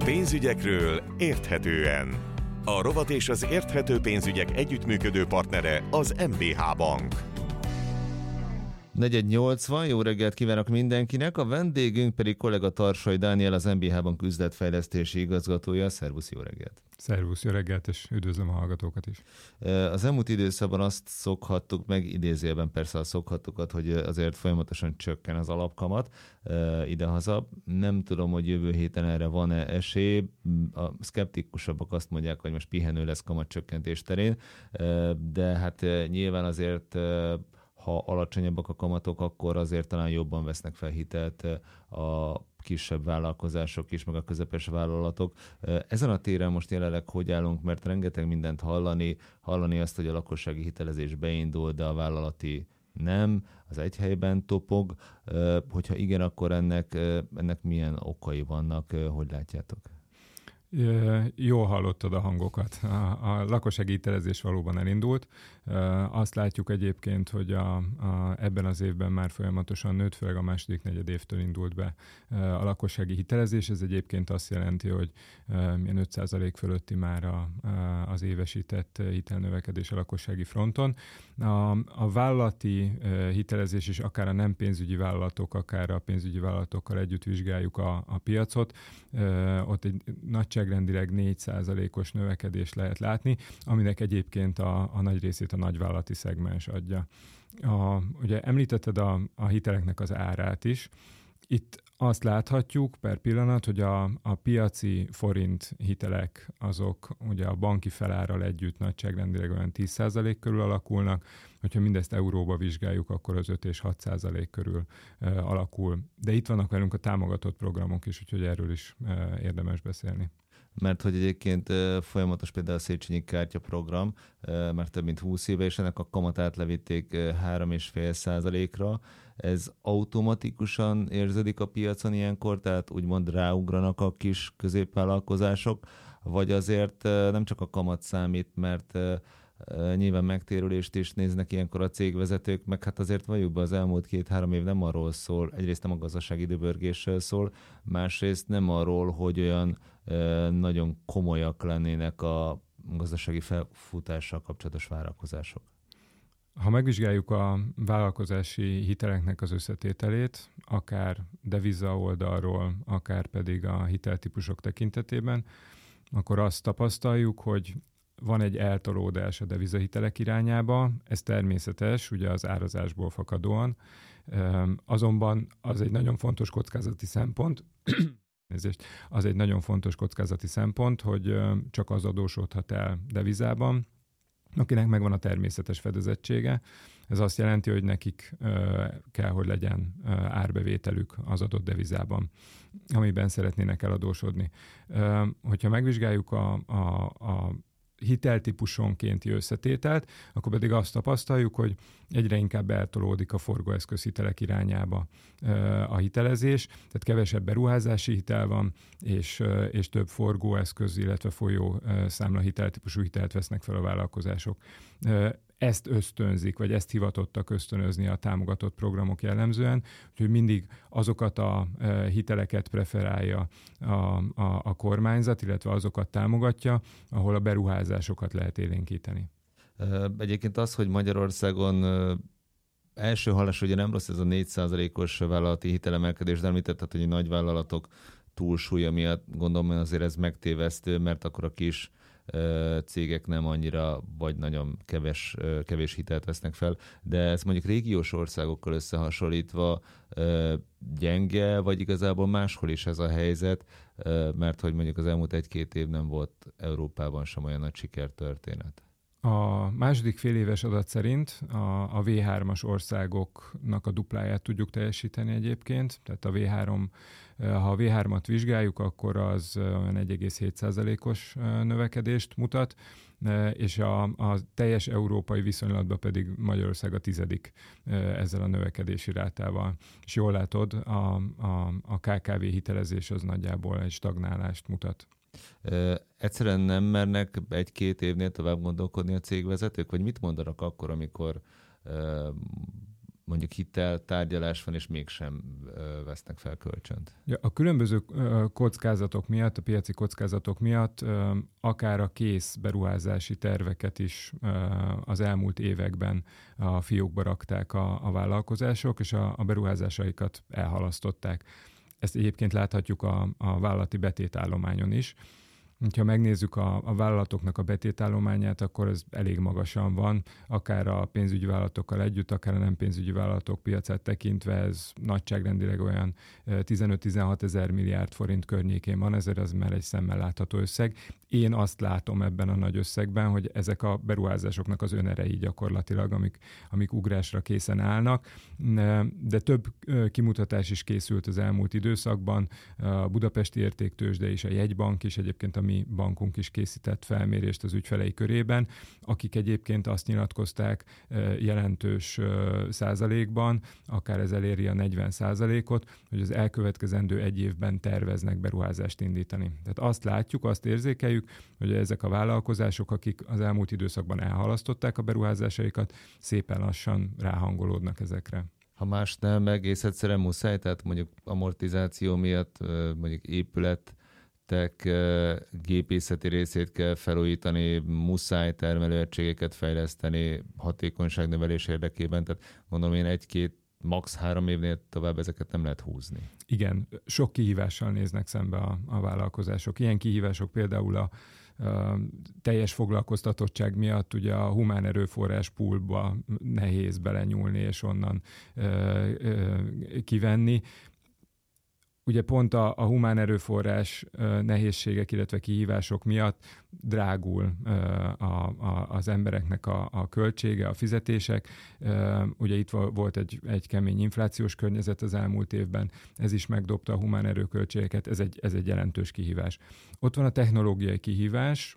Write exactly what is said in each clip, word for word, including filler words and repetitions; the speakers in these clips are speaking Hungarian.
Pénzügyekről érthetően. A rovat és az érthető pénzügyek együttműködő partnere az em bé há Bank. negyven nyolcvan, jó reggelt kívánok mindenkinek, a vendégünk pedig kollega Tarsai Dániel, az em bé há Bank üzletfejlesztési igazgatója. Szervusz, jó reggelt! Szervusz, jó reggelt, és üdvözlöm a hallgatókat is. Az elmúlt időszakban azt szokhattuk meg, idézőjelben persze a szokhattukat, hogy azért folyamatosan csökken az alapkamat idehaza. Nem tudom, hogy jövő héten erre van-e esély. A szkeptikusabbak azt mondják, hogy most pihenő lesz kamatcsökkentés terén, de hát nyilván azért ha alacsonyabbak a kamatok, akkor azért talán jobban vesznek fel hitelt a kisebb vállalkozások is, meg a közepes vállalatok. Ezen a téren most jelenleg hogy állunk, mert rengeteg mindent hallani, hallani azt, hogy a lakossági hitelezés beindul, de a vállalati nem, az egy helyben topog. Hogyha igen, akkor ennek, ennek milyen okai vannak, hogy látjátok? Jól hallottad a hangokat. A, a lakossági hitelezés valóban elindult. Azt látjuk egyébként, hogy a, a, ebben az évben már folyamatosan nőtt, főleg a második negyed évtől indult be a lakossági hitelezés. Ez egyébként azt jelenti, hogy öt százalék fölötti már a, az évesített hitelnövekedés a lakossági fronton. A, a vállalati hitelezés is, akár a nem pénzügyi vállalatok, akár a pénzügyi vállalatokkal együtt vizsgáljuk a, a piacot. Ott egy nagyságrendileg négy százalékos növekedést lehet látni, aminek egyébként a, a nagy részét a nagyvállalati szegmens adja. A, ugye említetted a, a hiteleknek az árát is. Itt azt láthatjuk per pillanat, hogy a, a piaci forint hitelek azok ugye a banki felárral együtt nagyságrendileg olyan tíz százalék körül alakulnak. Hogyha mindezt euróba vizsgáljuk, akkor az öt és hat százalék körül e, alakul. De itt vannak velünk a támogatott programok is, úgyhogy erről is e, érdemes beszélni. Mert hogy egyébként folyamatos például a Széchenyi kártyaprogram, mert több mint húsz éve, és ennek a kamatát levitték három egész öt százalékra. Ez automatikusan érződik a piacon ilyenkor, tehát úgymond ráugranak a kis középvállalkozások, vagy azért nem csak a kamat számít, mert nyilván megtérülést is néznek ilyenkor a cégvezetők, meg hát azért valljuk be, az elmúlt két-három év nem arról szól, egyrészt nem a gazdasági időbörgéssel szól, másrészt nem arról, hogy olyan e, nagyon komolyak lennének a gazdasági felfutással kapcsolatos várakozások. Ha megvizsgáljuk a vállalkozási hiteleknek az összetételét, akár deviza oldalról, akár pedig a hiteltípusok tekintetében, akkor azt tapasztaljuk, hogy van egy eltolódás a devizahitelek irányába, ez természetes, ugye az árazásból fakadóan, azonban az egy nagyon fontos kockázati szempont, az egy nagyon fontos kockázati szempont, hogy csak az adósodhat el devizában, akinek megvan a természetes fedezettsége. Ez azt jelenti, hogy nekik kell, hogy legyen árbevételük az adott devizában, amiben szeretnének eladósodni. Hogyha megvizsgáljuk a, a, a hiteltípusonkénti összetételt, akkor pedig azt tapasztaljuk, hogy egyre inkább eltolódik a forgóeszköz hitelek irányába a hitelezés, tehát kevesebb beruházási hitel van, és, és több forgóeszköz, illetve folyó számla hiteltípusú hitelt vesznek fel a vállalkozások. Ezt ösztönzik, vagy ezt hivatottak ösztönözni a támogatott programok jellemzően, úgyhogy mindig azokat a hiteleket preferálja a, a, a kormányzat, illetve azokat támogatja, ahol a beruházásokat lehet élénkíteni. Egyébként az, hogy Magyarországon első hallás, ugye nem rossz ez a négy százalékos vállalati hitelemelkedés, de említetted, hogy a nagyvállalatok túlsúlya miatt gondolom, hogy azért ez megtévesztő, mert akkor a kis cégek nem annyira, vagy nagyon keves, kevés hitelt vesznek fel, de ez mondjuk régiós országokkal összehasonlítva gyenge, vagy igazából máshol is ez a helyzet, mert hogy mondjuk az elmúlt egy-két év nem volt Európában sem olyan nagy sikertörténet. A második fél éves adat szerint a, a vé hármas országoknak a dupláját tudjuk teljesíteni egyébként, tehát a vé három, ha a vé hármat vizsgáljuk, akkor az olyan egy egész hét százalékos növekedést mutat, és a, a teljes európai viszonylatban pedig Magyarország a tizedik ezzel a növekedési rátával. És jól látod, a, a, a ká ká vé hitelezés az nagyjából egy stagnálást mutat. Uh, egyszerűen nem mernek egy-két évnél tovább gondolkodni a cégvezetők, vagy mit mondanak akkor, amikor uh, mondjuk hiteltárgyalás van, és mégsem vesznek fel kölcsönt. Ja, a különböző kockázatok miatt, a piaci kockázatok miatt akár a kész beruházási terveket is az elmúlt években a fiókba rakták a, a vállalkozások, és a, a beruházásaikat elhalasztották. Ezt egyébként láthatjuk a, a vállalati betétállományon is. Ha megnézzük a, a vállalatoknak a betétállományát, akkor ez elég magasan van, akár a pénzügyi vállalatokkal együtt, akár a nem pénzügyi vállalatok piacát tekintve, ez nagyságrendileg olyan tizenöt-tizenhat ezer milliárd forint környékén van, ezért az már egy szemmel látható összeg. Én azt látom ebben a nagy összegben, hogy ezek a beruházásoknak az önerei gyakorlatilag, amik, amik ugrásra készen állnak, de több kimutatás is készült az elmúlt időszakban, a Budapesti Értéktőzsde és a Jegybank is, egyébként a mi bankunk is készített felmérést az ügyfelei körében, akik egyébként azt nyilatkozták jelentős százalékban, akár ez eléri a negyven százalékot, hogy az elkövetkezendő egy évben terveznek beruházást indítani. Tehát azt látjuk, azt érzékeljük, hogy ezek a vállalkozások, akik az elmúlt időszakban elhalasztották a beruházásaikat, szépen lassan ráhangolódnak ezekre. Ha más nem, egész egyszerűen muszáj, tehát mondjuk amortizáció miatt mondjuk épület, gépészeti részét kell felújítani, muszáj termelőegységeket fejleszteni hatékonyságnövelés érdekében, tehát gondolom én egy-két, max. három évnél tovább ezeket nem lehet húzni. Igen, sok kihívással néznek szembe a, a vállalkozások. Ilyen kihívások például a a teljes foglalkoztatottság miatt ugye a humán erőforrás poolba nehéz belenyúlni és onnan ö, ö, kivenni. Ugye pont a, a humán erőforrás uh, nehézségek, illetve kihívások miatt drágul uh, a, a, az embereknek a, a költsége, a fizetések. Uh, ugye itt volt egy, egy kemény inflációs környezet az elmúlt évben, ez is megdobta a humán erőköltségeket, ez egy, ez egy jelentős kihívás. Ott van a technológiai kihívás,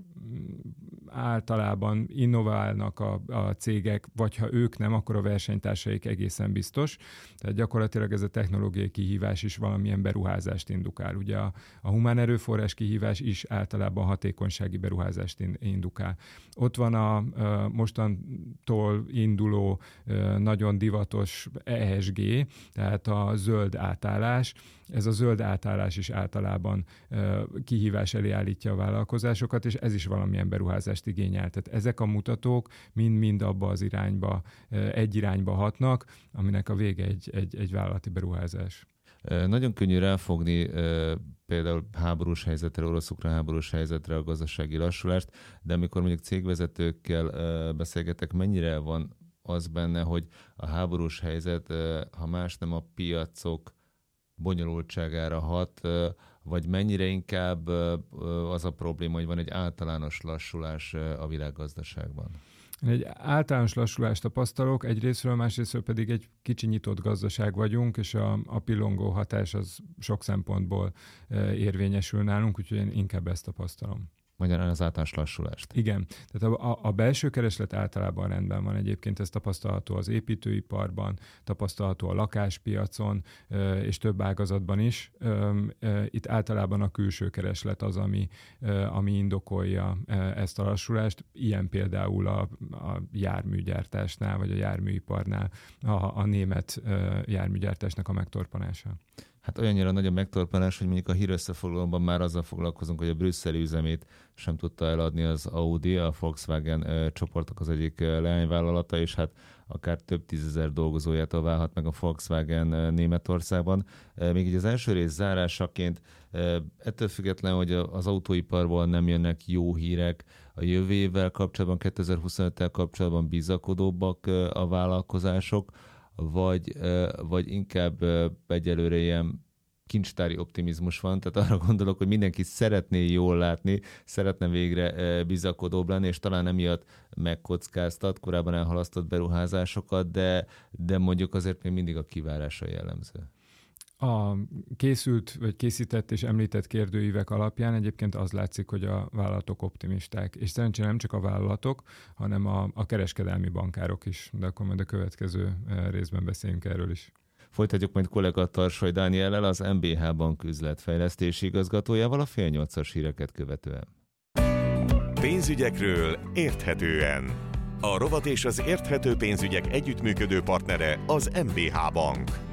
általában innoválnak a, a cégek, vagy ha ők nem, akkor a versenytársaik egészen biztos. Tehát gyakorlatilag ez a technológiai kihívás is valamilyen beruházást indukál. Ugye a, a humán erőforrás kihívás is általában hatékonysági beruházást indukál. Ott van a, a mostantól induló nagyon divatos E S G, tehát a zöld átállás. Ez a zöld átállás is általában kihívás elé állítja a vállalkozásokat, és ez is valamilyen beruházást igényel. Tehát ezek a mutatók mind-mind abba az irányba, egy irányba hatnak, aminek a vége egy, egy, egy vállalati beruházás. Nagyon könnyű ráfogni például háborús helyzetre, orosz-ukrán háborús helyzetre a gazdasági lassulást, de amikor mondjuk cégvezetőkkel beszélgetek, mennyire van az benne, hogy a háborús helyzet, ha más nem a piacok bonyolultságára hat, vagy mennyire inkább az a probléma, hogy van egy általános lassulás a világgazdaságban? Egy általános lassulást tapasztalok, egyrészről, másrészről pedig egy kicsi nyitott gazdaság vagyunk, és a, a pillongó hatás az sok szempontból érvényesül nálunk, úgyhogy én inkább ezt tapasztalom. Magyarán az általános lassulást. Igen. Tehát a, a, a belső kereslet általában rendben van egyébként, ez tapasztalható az építőiparban, tapasztalható a lakáspiacon, és több ágazatban is. Itt általában a külső kereslet az, ami, ami indokolja ezt a lassulást. Ilyen például a, a járműgyártásnál, vagy a járműiparnál a, a német járműgyártásnak a megtorpanása. Hát olyannyira nagy a megtorpanás, hogy mondjuk a hírösszefoglalóban már azzal foglalkozunk, hogy a brüsszeli üzemét sem tudta eladni az Audi, a Volkswagen ö, csoportok az egyik ö, leányvállalata, és hát akár több tízezer dolgozójától válhat meg a Volkswagen ö, Németországban. E, még így az első rész zárásaként, e, ettől függetlenül, hogy az autóiparból nem jönnek jó hírek, a jövő évvel kapcsolatban, kétezer-huszonöttel kapcsolatban bizakodóbbak ö, a vállalkozások, vagy, vagy inkább egyelőre ilyen kincstári optimizmus van, tehát arra gondolok, hogy mindenki szeretné jól látni, szeretne végre bizakodóbb lenni, és talán emiatt megkockáztat, korábban elhalasztott beruházásokat, de, de mondjuk azért még mindig a kivárás a jellemző. A készült, vagy készített és említett kérdőívek alapján egyébként az látszik, hogy a vállalatok optimisták. És szerencsére nem csak a vállalatok, hanem a, a kereskedelmi bankárok is. De akkor majd a következő részben beszéljünk erről is. Folytatjuk majd kollega Tarsaj Dániellel, az em bé há Bank üzletfejlesztési igazgatójával a fél nyolcas híreket követően. Pénzügyekről érthetően. A rovat és az érthető pénzügyek együttműködő partnere az em bé há Bank.